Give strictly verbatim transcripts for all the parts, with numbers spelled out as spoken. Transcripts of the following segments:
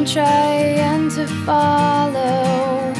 I'm trying to follow.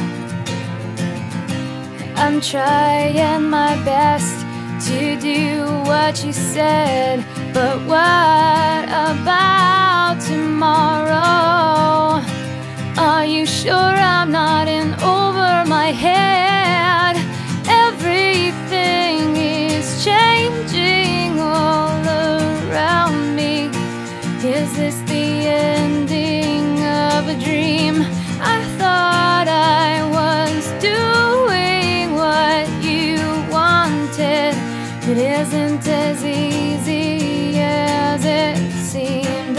I'm trying my best to do what you said, but what about tomorrow? Are you sure I'm not in over my head? Everything is changing all around me. Is this the ending of a dream? I thought I was doing what you wanted. It isn't as easy as it seemed.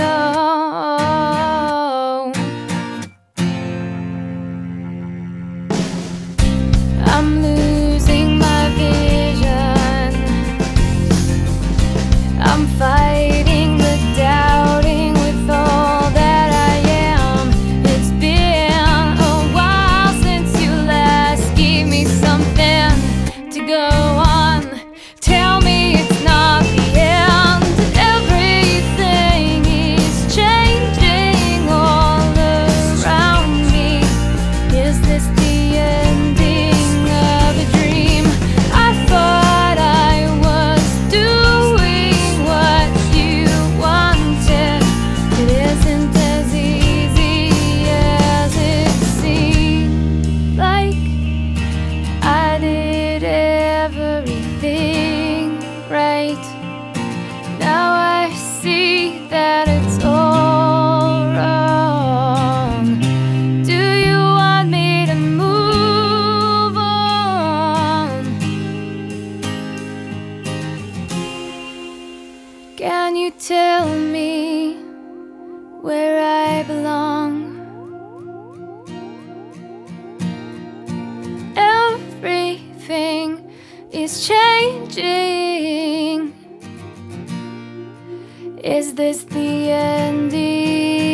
Oh, I'm losing my vision. I'm fighting the doubting with all that I am. It's been a while since you last gave me something to go on. Tell me it's not the end. Everything is changing all around me. Is this the ending of a dream? I thought I was doing what you wanted. It isn't as easy as it seemed. Like I did everything right. Now I see that it's all wrong. Do you want me to move on? Can you tell me where I belong? Everything is changing. Is this the ending?